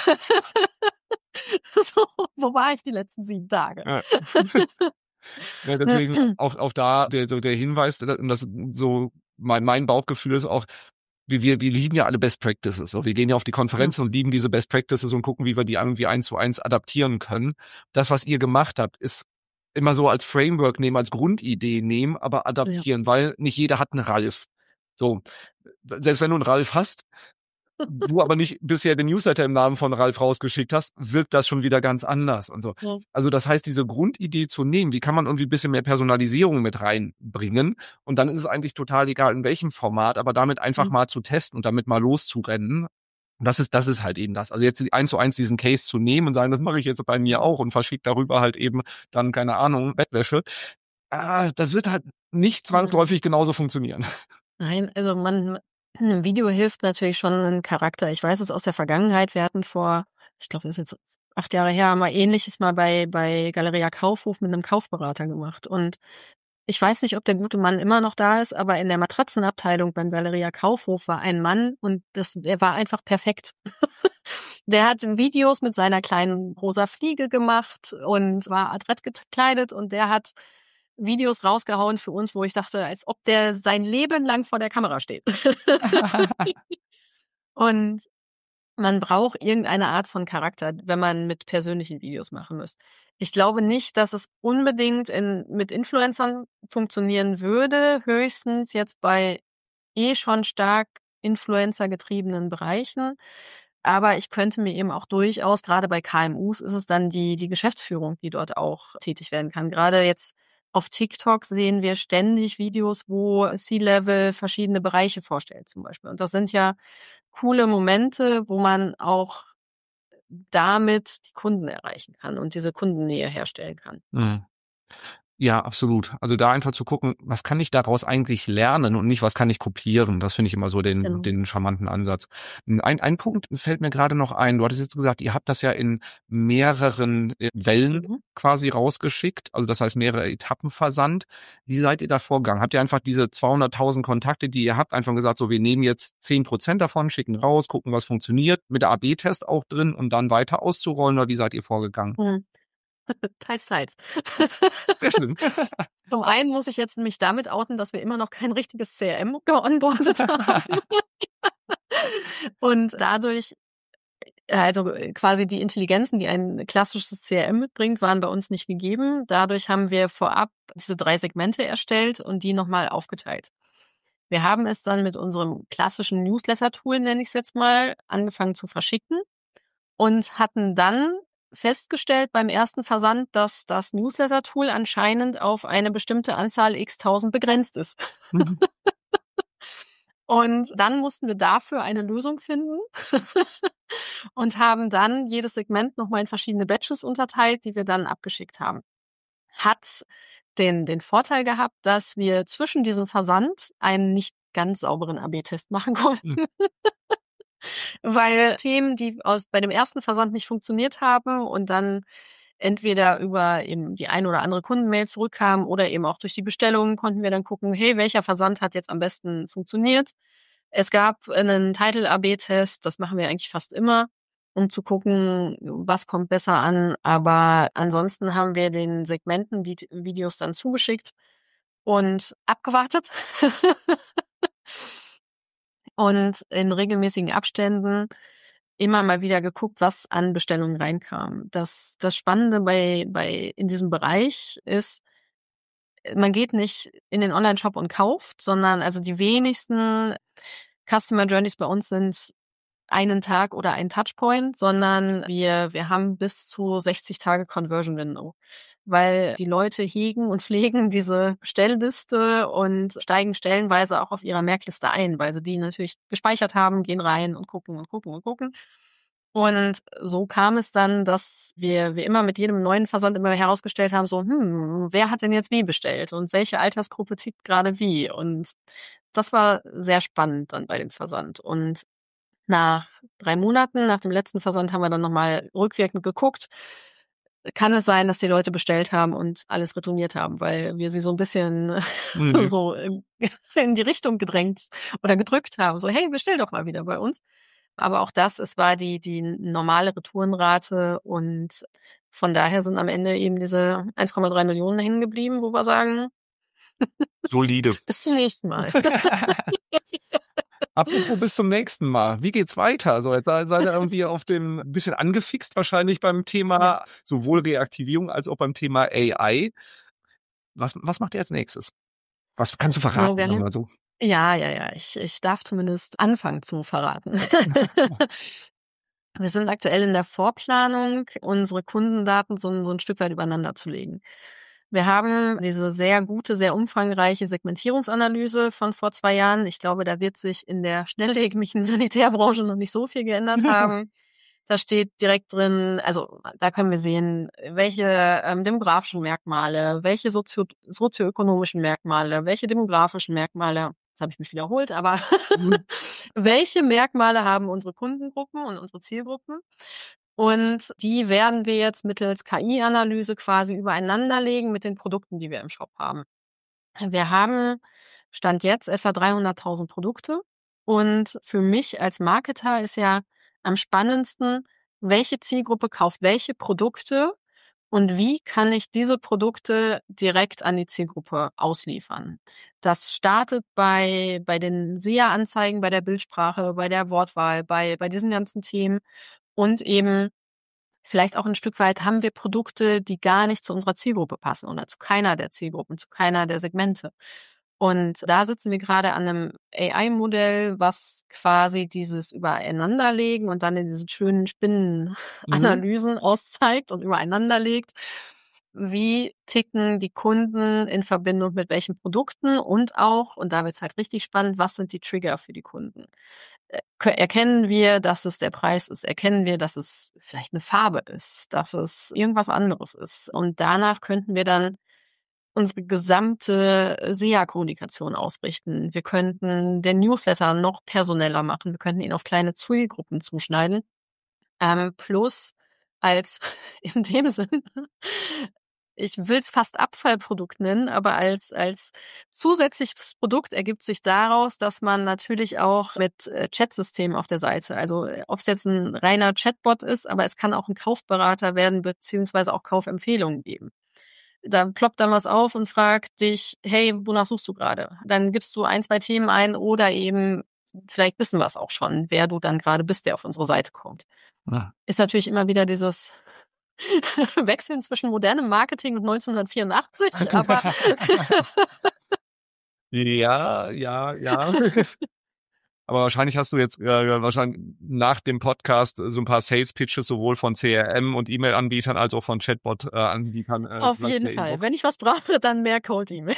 C: So, wo war ich die letzten sieben Tage?
B: Ja. Ja, deswegen auch, auch da der, so der Hinweis, und das so mein, mein Bauchgefühl ist auch, wir, wir, wir lieben ja alle Best Practices. So, wir gehen ja auf die Konferenzen und lieben diese Best Practices und gucken, wie wir die irgendwie eins zu eins adaptieren können. Das, was ihr gemacht habt, ist immer so als Framework nehmen, als Grundidee nehmen, aber adaptieren, ja. Weil nicht jeder hat einen Ralf. So, selbst wenn du einen Ralf hast, du aber nicht bisher den Newsletter im Namen von Ralf rausgeschickt hast, wirkt das schon wieder ganz anders und so. Ja. Also das heißt, diese Grundidee zu nehmen, wie kann man irgendwie ein bisschen mehr Personalisierung mit reinbringen und dann ist es eigentlich total egal, in welchem Format, aber damit einfach mhm. mal zu testen und damit mal loszurennen. Das ist, das ist halt eben das. Also jetzt eins zu eins diesen Case zu nehmen und sagen, das mache ich jetzt bei mir auch und verschicke darüber halt eben dann, keine Ahnung, Bettwäsche. Ah, das wird halt nicht zwangsläufig genauso funktionieren.
C: Nein, also man, ein Video hilft natürlich schon einen Charakter. Ich weiß es aus der Vergangenheit. Wir hatten vor, ich glaube, das ist jetzt acht Jahre her, haben wir Ähnliches mal bei, bei Galeria Kaufhof mit einem Kaufberater gemacht. Und ich weiß nicht, ob der gute Mann immer noch da ist, aber in der Matratzenabteilung beim Galeria Kaufhof war ein Mann und das, der war einfach perfekt. Der hat Videos mit seiner kleinen rosa Fliege gemacht und war adrett gekleidet und der hat Videos rausgehauen für uns, wo ich dachte, als ob der sein Leben lang vor der Kamera steht. Und man braucht irgendeine Art von Charakter, wenn man mit persönlichen Videos machen muss. Ich glaube nicht, dass es unbedingt in, mit Influencern funktionieren würde, höchstens jetzt bei eh schon stark Influencer-getriebenen Bereichen. Aber ich könnte mir eben auch durchaus, gerade bei K M Us, ist es dann die, die Geschäftsführung, die dort auch tätig werden kann. Gerade jetzt auf TikTok sehen wir ständig Videos, wo C-Level verschiedene Bereiche vorstellt zum Beispiel. Und das sind ja coole Momente, wo man auch damit die Kunden erreichen kann und diese Kundennähe herstellen kann.
B: Mhm. Ja, absolut. Also da einfach zu gucken, was kann ich daraus eigentlich lernen und nicht, was kann ich kopieren. Das finde ich immer so den, genau. den charmanten Ansatz. Ein, ein Punkt fällt mir gerade noch ein. Du hattest jetzt gesagt, ihr habt das ja in mehreren Wellen mhm. quasi rausgeschickt. Also das heißt mehrere Etappen versandt. Wie seid ihr da vorgegangen? Habt ihr einfach diese zweihunderttausend Kontakte, die ihr habt, einfach gesagt, so wir nehmen jetzt zehn Prozent davon, schicken raus, gucken, was funktioniert, mit der A B Test auch drin und dann weiter auszurollen, oder wie seid ihr vorgegangen?
C: Mhm. Teils, teils.
B: Sehr schön.
C: Zum einen muss ich jetzt mich damit outen, dass wir immer noch kein richtiges C R M geonboardet haben. Und dadurch, also quasi die Intelligenzen, die ein klassisches C R M mitbringt, waren bei uns nicht gegeben. Dadurch haben wir vorab diese drei Segmente erstellt und die nochmal aufgeteilt. Wir haben es dann mit unserem klassischen Newsletter-Tool, nenne ich es jetzt mal, angefangen zu verschicken und hatten dann festgestellt beim ersten Versand, dass das Newsletter-Tool anscheinend auf eine bestimmte Anzahl x tausend begrenzt ist. Mhm. Und dann mussten wir dafür eine Lösung finden und haben dann jedes Segment nochmal in verschiedene Batches unterteilt, die wir dann abgeschickt haben. Hat den, den Vorteil gehabt, dass wir zwischen diesem Versand einen nicht ganz sauberen A B-Test machen konnten. Mhm. Weil Themen, die aus bei dem ersten Versand nicht funktioniert haben und dann entweder über eben die ein oder andere Kundenmail zurückkamen oder eben auch durch die Bestellungen, konnten wir dann gucken, hey, welcher Versand hat jetzt am besten funktioniert. Es gab einen Title-A B-Test, das machen wir eigentlich fast immer, um zu gucken, was kommt besser an. Aber ansonsten haben wir den Segmenten die Videos dann zugeschickt und abgewartet. Und in regelmäßigen Abständen immer mal wieder geguckt, was an Bestellungen reinkam. Das, das Spannende bei, bei, in diesem Bereich ist, man geht nicht in den Online-Shop und kauft, sondern also die wenigsten Customer Journeys bei uns sind einen Tag oder ein Touchpoint, sondern wir, wir haben bis zu sechzig Tage Conversion Window. Weil die Leute hegen und pflegen diese Bestellliste und steigen stellenweise auch auf ihrer Merkliste ein, weil sie die natürlich gespeichert haben, gehen rein und gucken und gucken und gucken. Und so kam es dann, dass wir, wir immer mit jedem neuen Versand immer herausgestellt haben, so, hm, wer hat denn jetzt wie bestellt und welche Altersgruppe zieht gerade wie? Und das war sehr spannend dann bei dem Versand. Und nach drei Monaten, nach dem letzten Versand, haben wir dann nochmal rückwirkend geguckt. Kann es sein, dass die Leute bestellt haben und alles retourniert haben, weil wir sie so ein bisschen
B: Mhm.
C: so in, in die Richtung gedrängt oder gedrückt haben. So, hey, bestell doch mal wieder bei uns. Aber auch das, es war die, die normale Retourenrate und von daher sind am Ende eben diese eins Komma drei Millionen hängen geblieben, wo wir sagen,
B: Solide.
C: bis zum nächsten Mal.
B: Apropos bis zum nächsten Mal. Wie geht's weiter? So, jetzt seid ihr irgendwie auf dem, ein bisschen angefixt wahrscheinlich beim Thema
C: Ja.
B: sowohl Reaktivierung als auch beim Thema A I. Was, was macht ihr als nächstes? Was kannst du verraten?
C: Ja, wir-
B: Mal so?
C: Ja, ja, ja. Ich, ich darf zumindest anfangen zu verraten. Wir sind aktuell in der Vorplanung, unsere Kundendaten so, ein- so ein Stück weit übereinander zu legen. Wir haben diese sehr gute, sehr umfangreiche Segmentierungsanalyse von vor zwei Jahren. Ich glaube, da wird sich in der schnelllebigen Sanitärbranche noch nicht so viel geändert haben. Da steht direkt drin, also da können wir sehen, welche ähm, demografischen Merkmale, welche sozio sozioökonomischen Merkmale, welche demografischen Merkmale, jetzt habe ich mich wiederholt, aber welche Merkmale haben unsere Kundengruppen und unsere Zielgruppen? Und die werden wir jetzt mittels K I-Analyse quasi übereinander legen mit den Produkten, die wir im Shop haben. Wir haben Stand jetzt etwa dreihunderttausend Produkte. Und für mich als Marketer ist ja am spannendsten, welche Zielgruppe kauft welche Produkte und wie kann ich diese Produkte direkt an die Zielgruppe ausliefern. Das startet bei, bei den S E A-Anzeigen, bei der Bildsprache, bei der Wortwahl, bei, bei diesen ganzen Themen und eben vielleicht auch ein Stück weit haben wir Produkte, die gar nicht zu unserer Zielgruppe passen oder zu keiner der Zielgruppen, zu keiner der Segmente. Und da sitzen wir gerade an einem A I-Modell, was quasi dieses Übereinanderlegen und dann in diesen schönen Spinnenanalysen auszeigt und übereinanderlegt. Wie ticken die Kunden in Verbindung mit welchen Produkten und auch, und da wird es halt richtig spannend, was sind die Trigger für die Kunden? Äh, Erkennen wir, dass es der Preis ist? Erkennen wir, dass es vielleicht eine Farbe ist, dass es irgendwas anderes ist? Und danach könnten wir dann unsere gesamte S E A-Kommunikation ausrichten. Wir könnten den Newsletter noch personeller machen. Wir könnten ihn auf kleine Zielgruppen zuschneiden. Ähm, plus als in dem Sinn, ich will es fast Abfallprodukt nennen, aber als als zusätzliches Produkt ergibt sich daraus, dass man natürlich auch mit äh, Chatsystemen auf der Seite, also ob es jetzt ein reiner Chatbot ist, aber es kann auch ein Kaufberater werden, beziehungsweise auch Kaufempfehlungen geben. Da ploppt dann was auf und fragt dich, hey, wonach suchst du gerade? Dann gibst du ein, zwei Themen ein oder eben, vielleicht wissen wir es auch schon, wer du dann gerade bist, der auf unsere Seite kommt.
B: Ja.
C: Ist natürlich immer wieder dieses Wechseln zwischen modernem Marketing und neunzehnhundertvierundachtzig, aber
B: Ja, ja, ja. Aber wahrscheinlich hast du jetzt äh, wahrscheinlich nach dem Podcast so ein paar Sales-Pitches sowohl von C R M und E-Mail-Anbietern als auch von Chatbot-Anbietern. Äh,
C: auf jeden Fall. Wenn ich was brauche, dann mehr Cold-E-Mails.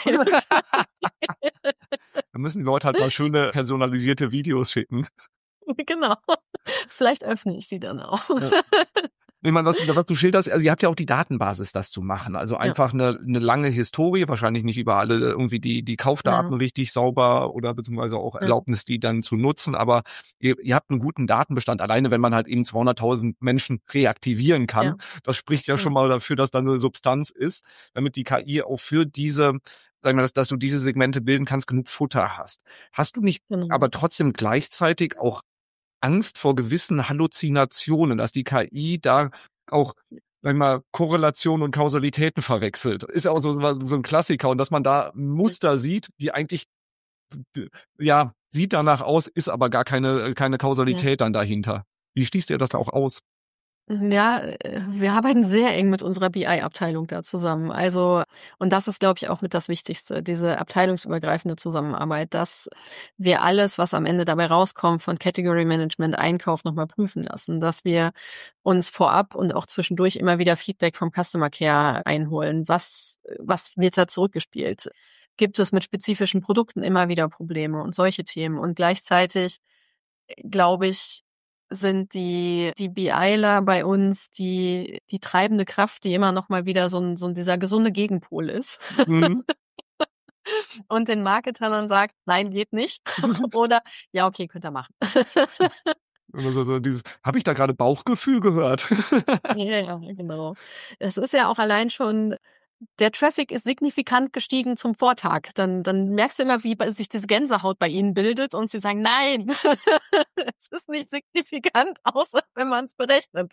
B: Da müssen die Leute halt mal schöne personalisierte Videos schicken.
C: Genau. Vielleicht öffne ich sie dann auch.
B: Ja. Ich meine, was, was du schilderst, also ihr habt ja auch die Datenbasis, das zu machen. Also einfach ja. eine, eine lange Historie, wahrscheinlich nicht über alle irgendwie die, die Kaufdaten ja. richtig sauber oder beziehungsweise auch Erlaubnis, die dann zu nutzen. Aber ihr, ihr habt einen guten Datenbestand, alleine wenn man halt eben zweihunderttausend Menschen reaktivieren kann. Ja. Das spricht ja, ja schon mal dafür, dass da eine Substanz ist, damit die K I auch für diese, sagen wir, dass, dass du diese Segmente bilden kannst, genug Futter hast. Hast du nicht genau. aber trotzdem gleichzeitig auch Angst vor gewissen Halluzinationen, dass die K I da auch, sag ich mal, Korrelationen und Kausalitäten verwechselt. Ist ja auch so, so ein Klassiker und dass man da Muster sieht, die eigentlich, ja, sieht danach aus, ist aber gar keine, keine Kausalität ja. dann dahinter. Wie schließt ihr das da auch aus?
C: Ja, wir arbeiten sehr eng mit unserer B I-Abteilung da zusammen. Also, und das ist, glaube ich, auch mit das Wichtigste, diese abteilungsübergreifende Zusammenarbeit, dass wir alles, was am Ende dabei rauskommt, von Category Management, Einkauf nochmal prüfen lassen, dass wir uns vorab und auch zwischendurch immer wieder Feedback vom Customer Care einholen. Was, was wird da zurückgespielt? Gibt es mit spezifischen Produkten immer wieder Probleme und solche Themen? Und gleichzeitig, glaube ich, sind die die BIler bei uns die die treibende Kraft, die immer noch mal wieder so ein so ein dieser gesunde Gegenpol ist.
B: Mhm.
C: Und den Marketern dann sagt: „Nein, geht nicht." Oder: „Ja, okay, könnt ihr machen."
B: Also so dieses, habe ich da gerade Bauchgefühl gehört?
C: Ja, ja, genau. Es ist ja auch allein schon der Traffic ist signifikant gestiegen zum Vortag. Dann dann merkst du immer, wie bei sich diese Gänsehaut bei ihnen bildet und sie sagen: „Nein, es ist nicht signifikant, außer wenn man's berechnet."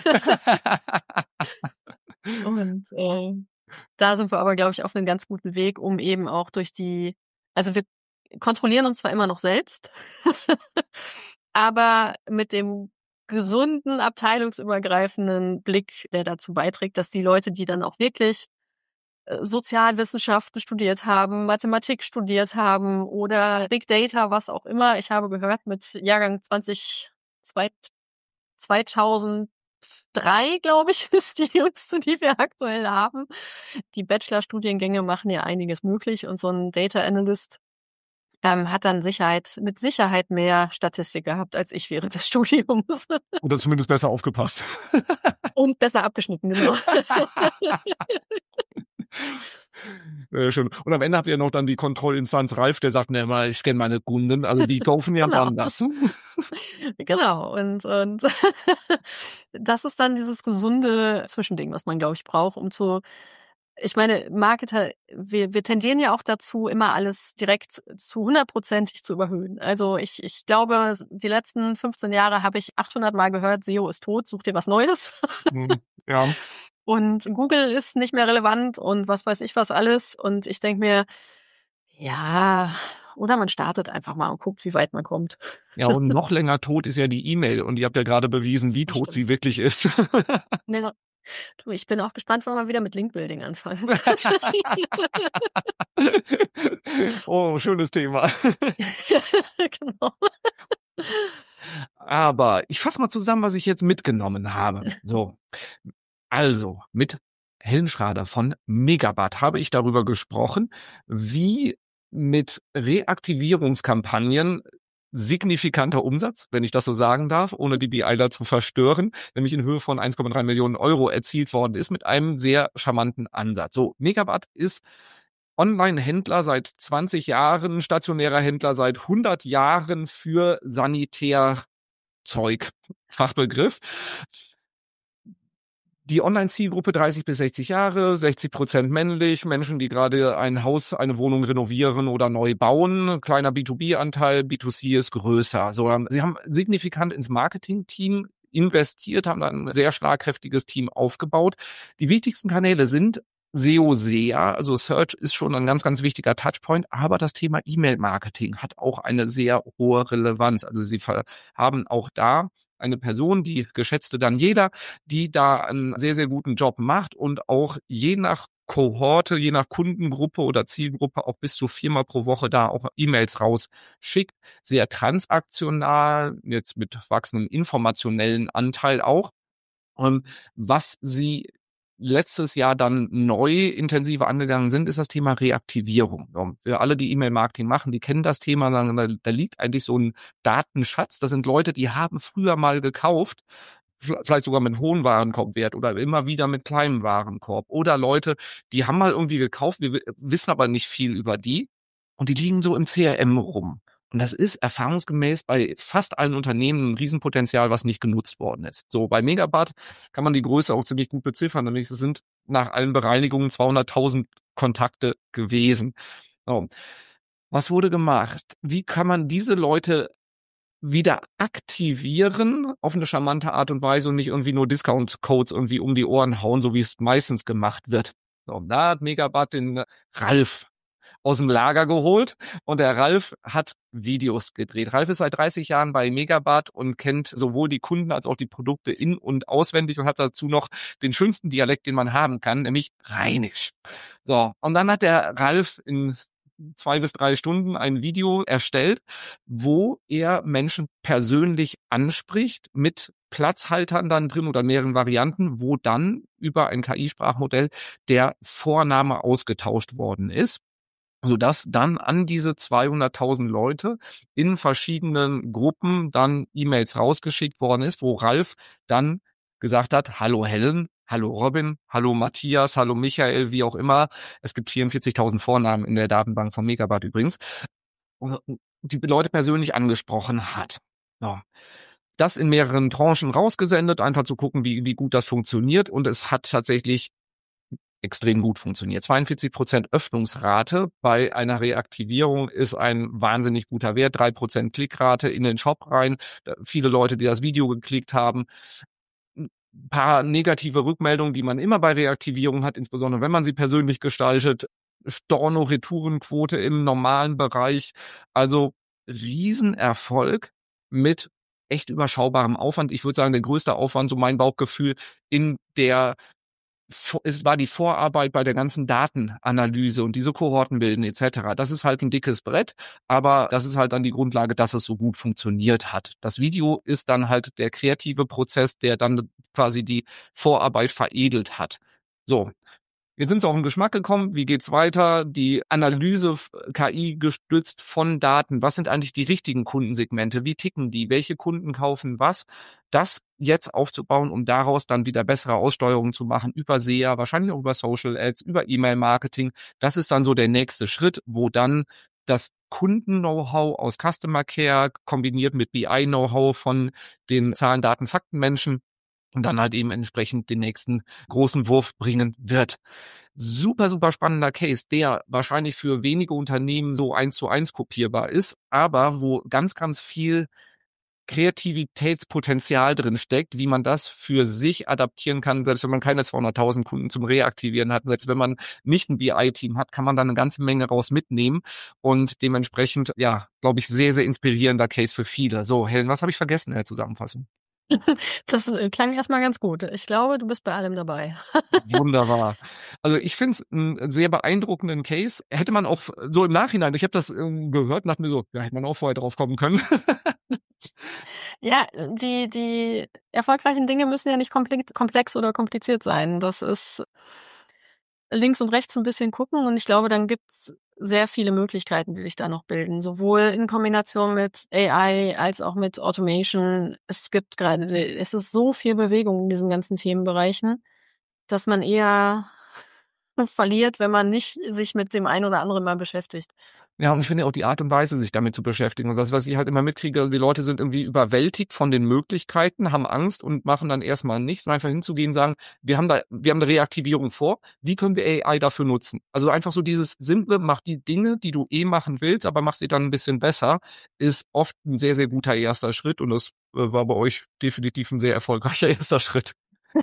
C: Und, äh, da sind wir aber, glaube ich, auf einem ganz guten Weg, um eben auch durch die also, wir kontrollieren uns zwar immer noch selbst, aber mit dem gesunden, abteilungsübergreifenden Blick, der dazu beiträgt, dass die Leute, die dann auch wirklich äh, Sozialwissenschaften studiert haben, Mathematik studiert haben oder Big Data, was auch immer. Ich habe gehört, mit Jahrgang zwanzig, zwei- zweitausenddrei, glaube ich, ist die jüngste, die wir aktuell haben. Die Bachelorstudiengänge machen ja einiges möglich und so ein Data Analyst ähm, hat dann Sicherheit, mit Sicherheit mehr Statistik gehabt als ich während des Studiums.
B: Oder zumindest besser aufgepasst.
C: Und besser abgeschnitten, genau.
B: Sehr schön. Und am Ende habt ihr noch dann die Kontrollinstanz Ralf, der sagt, ne, mal, ich kenne meine Kunden, also die kaufen ja
C: Genau.
B: anders.
C: Genau. Und, und das ist dann dieses gesunde Zwischending, was man, glaube ich, braucht, um zu ich meine, Marketer, wir, wir tendieren ja auch dazu, immer alles direkt zu hundertprozentig zu überhöhen. Also ich, ich glaube, die letzten fünfzehn Jahre habe ich achthundert Mal gehört, S E O ist tot, such dir was Neues.
B: Hm, ja.
C: Und Google ist nicht mehr relevant und was weiß ich was alles. Und ich denke mir, ja, oder man startet einfach mal und guckt, wie weit man kommt.
B: Ja, und noch länger tot ist ja die E-Mail. Und ihr habt ja gerade bewiesen, wie
C: Das
B: tot
C: stimmt.
B: sie wirklich ist.
C: Nee, du, ich bin auch gespannt, wann wir wieder mit Linkbuilding anfangen.
B: Oh, schönes Thema.
C: Genau.
B: Aber ich fasse mal zusammen, was ich jetzt mitgenommen habe. So, also mit Helen Schrader von Megawatt habe ich darüber gesprochen, wie mit Reaktivierungskampagnen signifikanter Umsatz, wenn ich das so sagen darf, ohne die BIler zu verstören, nämlich in Höhe von eins Komma drei Millionen Euro erzielt worden ist mit einem sehr charmanten Ansatz. So, Megawatt ist Online-Händler seit zwanzig Jahren, stationärer Händler seit hundert Jahren für Sanitärzeug, Fachbegriff. Die Online-Zielgruppe dreißig bis sechzig Jahre, sechzig Prozent männlich, Menschen, die gerade ein Haus, eine Wohnung renovieren oder neu bauen. Kleiner B zwei B-Anteil, B zwei C ist größer. So, sie haben signifikant ins Marketing-Team investiert, haben dann ein sehr schlagkräftiges Team aufgebaut. Die wichtigsten Kanäle sind S E O, S E A, also Search ist schon ein ganz, ganz wichtiger Touchpoint, aber das Thema E-Mail-Marketing hat auch eine sehr hohe Relevanz. Also sie haben auch da eine Person, die geschätzte Daniela, die da einen sehr, sehr guten Job macht und auch je nach Kohorte, je nach Kundengruppe oder Zielgruppe auch bis zu viermal pro Woche da auch E-Mails rausschickt. Sehr transaktional, jetzt mit wachsendem informationellen Anteil auch. Und was sie letztes Jahr dann neu intensiver angegangen sind, ist das Thema Reaktivierung. Für alle, die E-Mail-Marketing machen, die kennen das Thema, da, da liegt eigentlich so ein Datenschatz. Das sind Leute, die haben früher mal gekauft, vielleicht sogar mit hohem Warenkorbwert oder immer wieder mit kleinem Warenkorb. Oder Leute, die haben mal irgendwie gekauft, wir wissen aber nicht viel über die und die liegen so im C R M rum. Und das ist erfahrungsgemäß bei fast allen Unternehmen ein Riesenpotenzial, was nicht genutzt worden ist. So, bei Megawatt kann man die Größe auch ziemlich gut beziffern, nämlich es sind nach allen Bereinigungen zweihunderttausend Kontakte gewesen. So. Was wurde gemacht? Wie kann man diese Leute wieder aktivieren auf eine charmante Art und Weise und nicht irgendwie nur Discount-Codes irgendwie um die Ohren hauen, so wie es meistens gemacht wird? So, da hat Megawatt den Ralf aus dem Lager geholt und der Ralf hat Videos gedreht. Ralf ist seit dreißig Jahren bei Megawatt und kennt sowohl die Kunden als auch die Produkte in- und auswendig und hat dazu noch den schönsten Dialekt, den man haben kann, nämlich Rheinisch. So, und dann hat der Ralf in zwei bis drei Stunden ein Video erstellt, wo er Menschen persönlich anspricht mit Platzhaltern dann drin oder mehreren Varianten, wo dann über ein K I-Sprachmodell der Vorname ausgetauscht worden ist. sodass dann an diese zweihunderttausend Leute in verschiedenen Gruppen dann E-Mails rausgeschickt worden ist, wo Ralf dann gesagt hat, hallo Helen, hallo Robin, hallo Matthias, hallo Michael, wie auch immer. Es gibt vierundvierzigtausend Vornamen in der Datenbank von Megawatt übrigens. Und die Leute persönlich angesprochen hat. Ja. Das in mehreren Tranchen rausgesendet, einfach zu gucken, wie, wie gut das funktioniert. Und es hat tatsächlich extrem gut funktioniert. zweiundvierzig Prozent Öffnungsrate bei einer Reaktivierung ist ein wahnsinnig guter Wert. drei Prozent Klickrate in den Shop rein. Viele Leute, die das Video geklickt haben. Ein paar negative Rückmeldungen, die man immer bei Reaktivierung hat, insbesondere wenn man sie persönlich gestaltet. Storno-Retourenquote im normalen Bereich. Also Riesenerfolg mit echt überschaubarem Aufwand. Ich würde sagen, der größte Aufwand, so mein Bauchgefühl, in der es war die Vorarbeit bei der ganzen Datenanalyse und diese Kohorten bilden et cetera. Das ist halt ein dickes Brett, aber das ist halt dann die Grundlage, dass es so gut funktioniert hat. Das Video ist dann halt der kreative Prozess, der dann quasi die Vorarbeit veredelt hat. So. Jetzt sind sie auf den Geschmack gekommen. Wie geht's weiter? Die Analyse K I gestützt von Daten. Was sind eigentlich die richtigen Kundensegmente? Wie ticken die? Welche Kunden kaufen was? Das jetzt aufzubauen, um daraus dann wieder bessere Aussteuerungen zu machen über S E A, wahrscheinlich auch über Social Ads, über E-Mail-Marketing. Das ist dann so der nächste Schritt, wo dann das Kunden-Know-how aus Customer Care kombiniert mit B I-Know-how von den Zahlen, Daten, Fakten-Menschen und dann halt eben entsprechend den nächsten großen Wurf bringen wird. Super, super spannender Case, der wahrscheinlich für wenige Unternehmen so eins zu eins kopierbar ist, aber wo ganz, ganz viel Kreativitätspotenzial drin steckt, wie man das für sich adaptieren kann, selbst wenn man keine zweihunderttausend Kunden zum Reaktivieren hat, selbst wenn man nicht ein B I-Team hat, kann man da eine ganze Menge raus mitnehmen und dementsprechend, ja, glaube ich, sehr, sehr inspirierender Case für viele. So, Helen, was habe ich vergessen in der Zusammenfassung?
C: Das äh, klang erstmal ganz gut. Ich glaube, du bist bei allem dabei.
B: Wunderbar. Also ich finde es einen sehr beeindruckenden Case. Hätte man auch so im Nachhinein, ich habe das ähm, gehört und dachte mir so, ja, hätte man auch vorher drauf kommen können.
C: Ja, die, die erfolgreichen Dinge müssen ja nicht komplex, komplex oder kompliziert sein. Das ist links und rechts ein bisschen gucken und ich glaube, dann gibt's sehr viele Möglichkeiten, die sich da noch bilden, sowohl in Kombination mit A I als auch mit Automation. Es gibt gerade, es ist so viel Bewegung in diesen ganzen Themenbereichen, dass man eher verliert, wenn man nicht sich mit dem einen oder anderen mal beschäftigt.
B: Ja, und ich finde auch die Art und Weise, sich damit zu beschäftigen. Und das, was ich halt immer mitkriege, die Leute sind irgendwie überwältigt von den Möglichkeiten, haben Angst und machen dann erstmal nichts, sondern einfach hinzugehen und sagen, wir haben da, wir haben eine Reaktivierung vor, wie können wir A I dafür nutzen? Also einfach so dieses simple, mach die Dinge, die du eh machen willst, aber mach sie dann ein bisschen besser, ist oft ein sehr, sehr guter erster Schritt und das äh, war bei euch definitiv ein sehr erfolgreicher erster Schritt.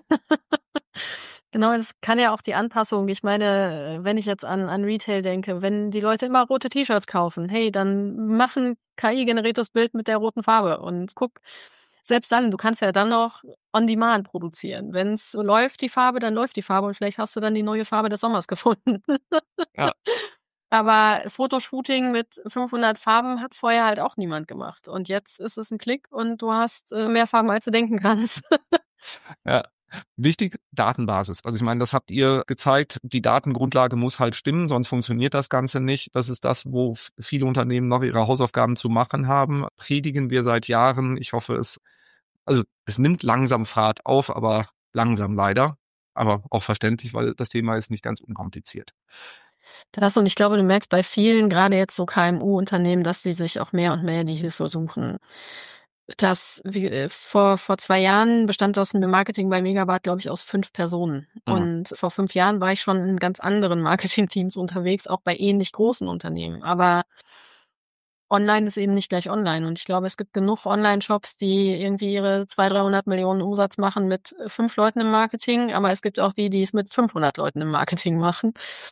C: Genau, das kann ja auch die Anpassung. Ich meine, wenn ich jetzt an, an Retail denke, wenn die Leute immer rote T-Shirts kaufen, hey, dann mach ein K I-generiertes Bild mit der roten Farbe und guck, selbst dann, du kannst ja dann noch on demand produzieren. Wenn es läuft, die Farbe, dann läuft die Farbe und vielleicht hast du dann die neue Farbe des Sommers gefunden.
B: Ja.
C: Aber Fotoshooting mit fünfhundert Farben hat vorher halt auch niemand gemacht. Und jetzt ist es ein Klick und du hast äh, mehr Farben, als du denken kannst.
B: Ja. Wichtig, Datenbasis. Also ich meine, das habt ihr gezeigt, die Datengrundlage muss halt stimmen, sonst funktioniert das Ganze nicht. Das ist das, wo viele Unternehmen noch ihre Hausaufgaben zu machen haben. Predigen wir seit Jahren. Ich hoffe, es, also es nimmt langsam Fahrt auf, aber langsam leider. Aber auch verständlich, weil das Thema ist nicht ganz unkompliziert.
C: Das und ich glaube, du merkst bei vielen, gerade jetzt so K M U-Unternehmen, dass sie sich auch mehr und mehr die Hilfe suchen. Das wie, vor vor zwei Jahren bestand das Marketing bei Megawatt, glaube ich, aus fünf Personen. Mhm. Und vor fünf Jahren war ich schon in ganz anderen Marketingteams unterwegs, auch bei ähnlich großen Unternehmen. Aber online ist eben nicht gleich online. Und ich glaube, es gibt genug Online-Shops, die irgendwie ihre zweihundert, dreihundert Millionen Umsatz machen mit fünf Leuten im Marketing. Aber es gibt auch die, die es mit fünfhundert Leuten im Marketing machen.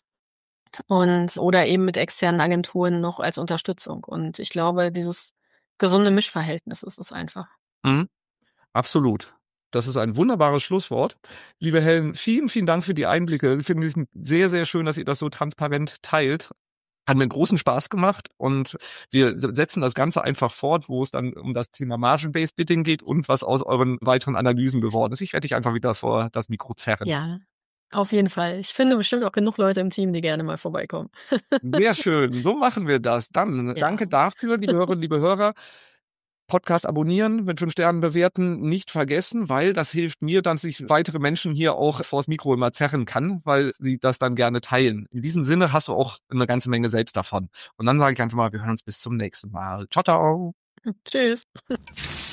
C: Und oder eben mit externen Agenturen noch als Unterstützung. Und ich glaube, dieses gesunde Mischverhältnis ist es einfach.
B: Mhm. Absolut. Das ist ein wunderbares Schlusswort. Liebe Helen, vielen, vielen Dank für die Einblicke. Ich finde es sehr, sehr schön, dass ihr das so transparent teilt. Hat mir großen Spaß gemacht und wir setzen das Ganze einfach fort, wo es dann um das Thema Margin-Based Bidding geht und was aus euren weiteren Analysen geworden ist. Ich werde dich einfach wieder vor das Mikro zerren.
C: Ja, Auf jeden Fall. Ich finde bestimmt auch genug Leute im Team, die gerne mal vorbeikommen.
B: Sehr schön, so machen wir das. Dann
C: Ja.
B: danke dafür, liebe Hörerinnen, liebe Hörer. Podcast abonnieren, mit fünf Sternen bewerten, nicht vergessen, weil das hilft mir, dass ich weitere Menschen hier auch vors Mikro immer zerren kann, weil sie das dann gerne teilen. In diesem Sinne hast du auch eine ganze Menge selbst davon. Und dann sage ich einfach mal, wir hören uns bis zum nächsten Mal. Ciao, ciao.
C: Tschüss.